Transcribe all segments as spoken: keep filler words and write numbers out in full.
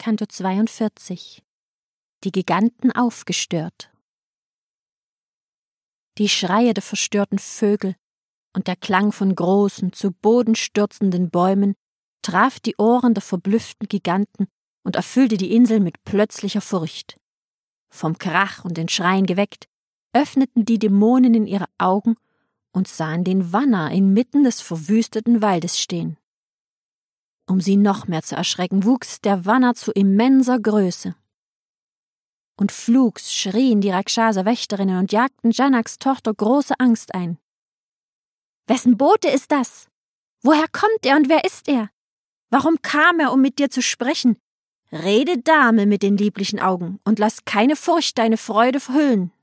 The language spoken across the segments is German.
Canto zweiundvierzig. Die Giganten aufgestört. Die Schreie der verstörten Vögel und der Klang von großen, zu Boden stürzenden Bäumen traf die Ohren der verblüfften Giganten und erfüllte die Insel mit plötzlicher Furcht. Vom Krach und den Schreien geweckt, öffneten die Dämonen ihre Augen und sahen den Vanna inmitten des verwüsteten Waldes stehen. Um sie noch mehr zu erschrecken, wuchs der Vanna zu immenser Größe. Und flugs schrien die Rakshasa-Wächterinnen und jagten Janaks Tochter große Angst ein. »Wessen Bote ist das? Woher kommt er und wer ist er? Warum kam er, um mit dir zu sprechen? Rede, Dame mit den lieblichen Augen, und lass keine Furcht deine Freude verhüllen.«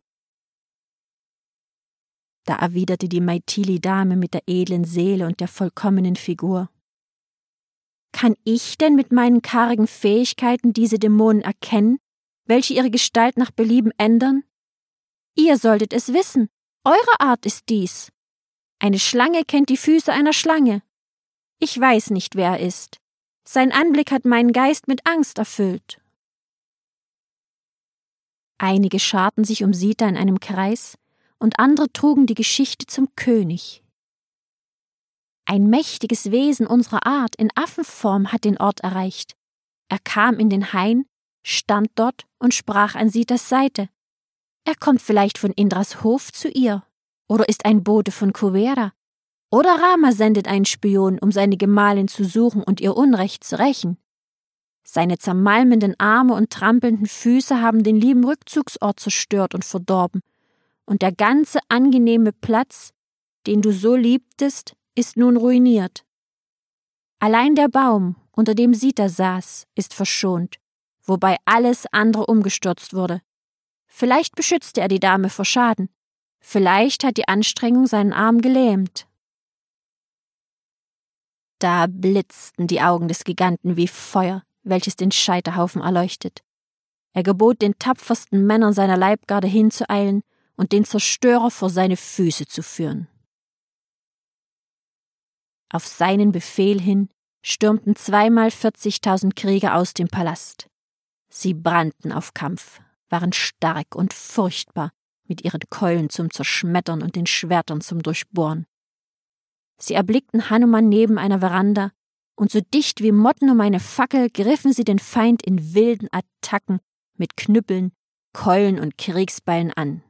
Da erwiderte die Maithili-Dame mit der edlen Seele und der vollkommenen Figur: »Kann ich denn mit meinen kargen Fähigkeiten diese Dämonen erkennen, welche ihre Gestalt nach Belieben ändern? Ihr solltet es wissen, eure Art ist dies. Eine Schlange kennt die Füße einer Schlange. Ich weiß nicht, wer er ist. Sein Anblick hat meinen Geist mit Angst erfüllt.« Einige scharten sich um Sita in einem Kreis, und andere trugen die Geschichte zum König. Ein mächtiges Wesen unserer Art in Affenform hat den Ort erreicht. Er kam in den Hain, stand dort und sprach an Sitas Seite. Er kommt vielleicht von Indras Hof zu ihr, oder ist ein Bote von Kuvera, oder Rama sendet einen Spion, um seine Gemahlin zu suchen und ihr Unrecht zu rächen. Seine zermalmenden Arme und trampelnden Füße haben den lieben Rückzugsort zerstört und verdorben, und der ganze angenehme Platz, den du so liebtest, ist nun ruiniert. Allein der Baum, unter dem Sita saß, ist verschont, wobei alles andere umgestürzt wurde. Vielleicht beschützte er die Dame vor Schaden, vielleicht hat die Anstrengung seinen Arm gelähmt. Da blitzten die Augen des Giganten wie Feuer, welches den Scheiterhaufen erleuchtet. Er gebot den tapfersten Männern seiner Leibgarde hinzueilen und den Zerstörer vor seine Füße zu führen. Auf seinen Befehl hin stürmten zweimal vierzigtausend Krieger aus dem Palast. Sie brannten auf Kampf, waren stark und furchtbar, mit ihren Keulen zum Zerschmettern und den Schwertern zum Durchbohren. Sie erblickten Hanuman neben einer Veranda, und so dicht wie Motten um eine Fackel griffen sie den Feind in wilden Attacken mit Knüppeln, Keulen und Kriegsbeilen an.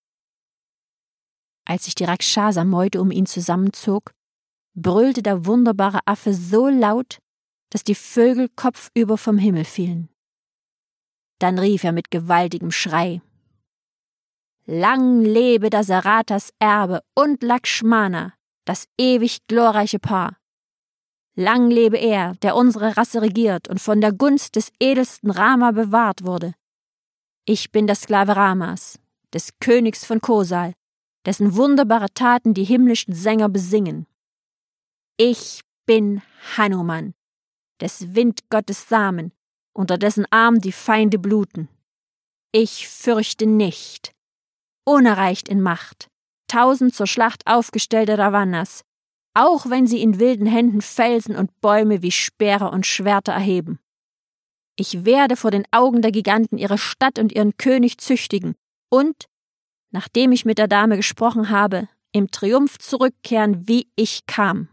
Als sich die Rakshasa-Meute um ihn zusammenzog, brüllte der wunderbare Affe so laut, dass die Vögel kopfüber vom Himmel fielen. Dann rief er mit gewaltigem Schrei: »Lang lebe Dasarathas Erbe und Lakshmana, das ewig glorreiche Paar! Lang lebe er, der unsere Rasse regiert und von der Gunst des edelsten Rama bewahrt wurde! Ich bin der Sklave Ramas, des Königs von Kosal, dessen wunderbare Taten die himmlischen Sänger besingen. Ich bin Hanuman, des Windgottes Samen, unter dessen Arm die Feinde bluten. Ich fürchte nicht, unerreicht in Macht, tausend zur Schlacht aufgestellte Ravanas, auch wenn sie in wilden Händen Felsen und Bäume wie Speere und Schwerter erheben. Ich werde vor den Augen der Giganten ihre Stadt und ihren König züchtigen und, nachdem ich mit der Dame gesprochen habe, im Triumph zurückkehren, wie ich kam.«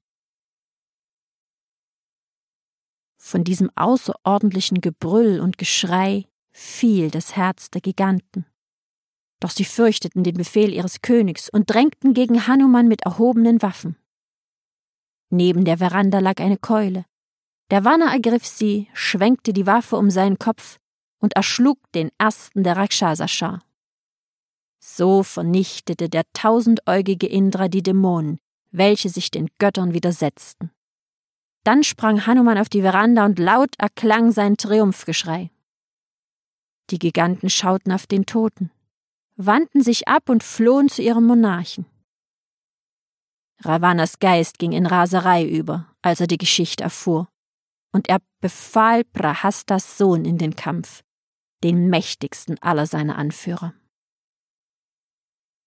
Von diesem außerordentlichen Gebrüll und Geschrei fiel das Herz der Giganten. Doch sie fürchteten den Befehl ihres Königs und drängten gegen Hanuman mit erhobenen Waffen. Neben der Veranda lag eine Keule. Der Vanna ergriff sie, schwenkte die Waffe um seinen Kopf und erschlug den ersten der Rakshasa-Schar. So vernichtete der tausendäugige Indra die Dämonen, welche sich den Göttern widersetzten. Dann sprang Hanuman auf die Veranda und laut erklang sein Triumphgeschrei. Die Giganten schauten auf den Toten, wandten sich ab und flohen zu ihrem Monarchen. Ravanas Geist ging in Raserei über, als er die Geschichte erfuhr, und er befahl Prahastas Sohn in den Kampf, den mächtigsten aller seiner Anführer.